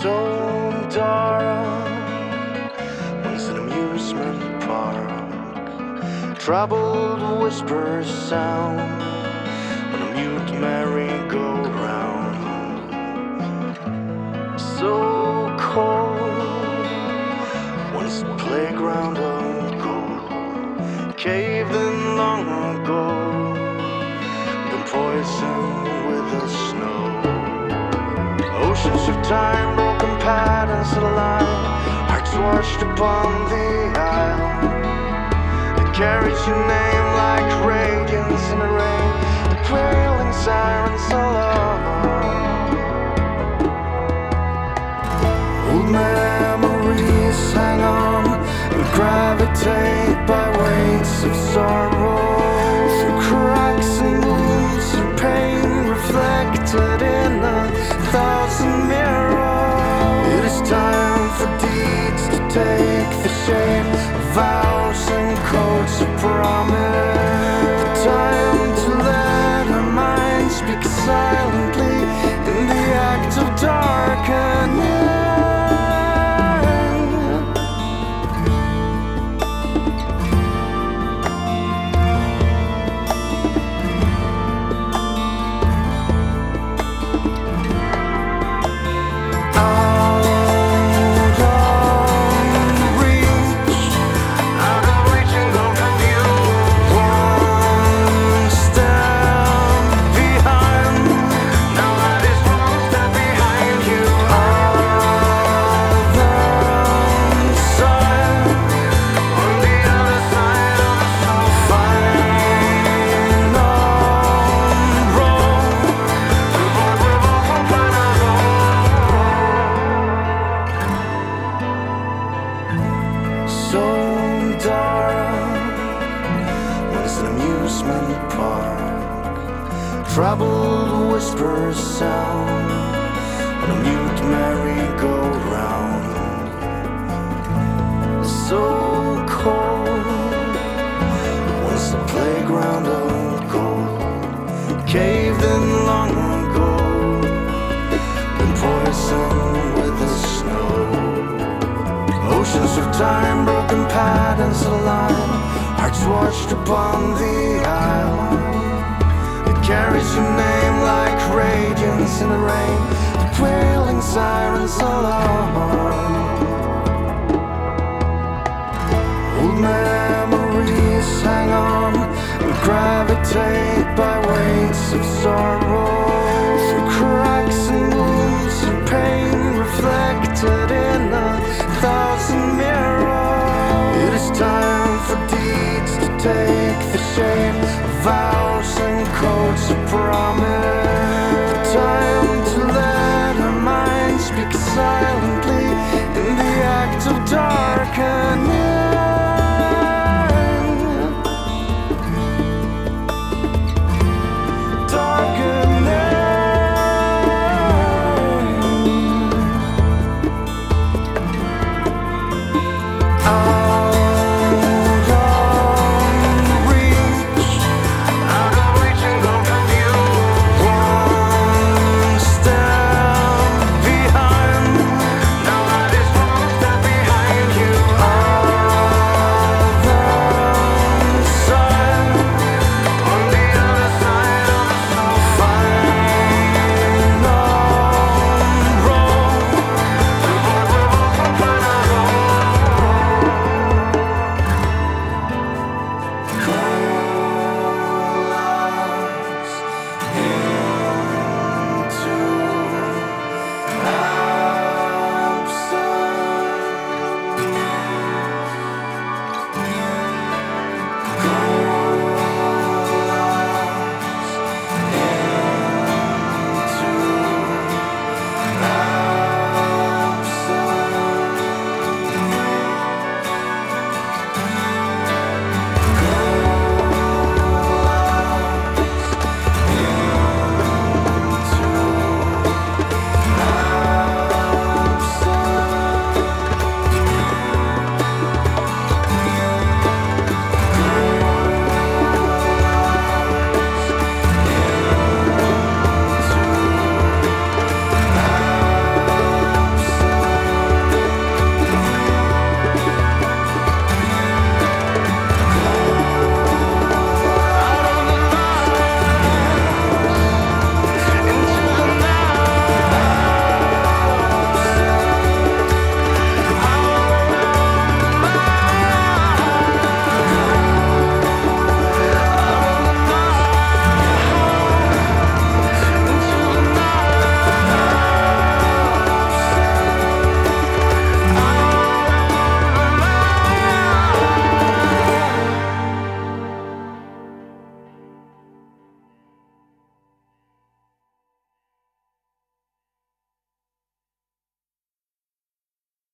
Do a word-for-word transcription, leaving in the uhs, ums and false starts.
So dark, once an amusement park. Troubled whispers sound on a mute merry-go-round. So cold, once the playground of gold, caved in long ago, then poisoned with the snow. Oceans of time, broken patterns align, hearts washed upon the isle. It carries your name like radiance in the rain, the wailing sirens alone. Old memories hang on and gravitate by weights of sorrow, through cracks and wounds of pain reflected in a thousand mirrors. It is time for deeds to take the shape of vows and codes of promise. Time to let our minds speak silently in the act of darkening. So dark, once an amusement park. Troubled whispers sound on a mute merry-go-round. So cold, once the playground of gold, caved in long ago, then poisoned with the snow. Oceans of time, broken patterns align, hearts washed upon the island. It carries your name like radiance in the rain, the wailing sirens alarm. Old memories hang on and gravitate by weights of sorrow, through cracks and wounds of pain reflected in a thousand mirrors. It is time for deeds to take the shape of vows and codes of promise.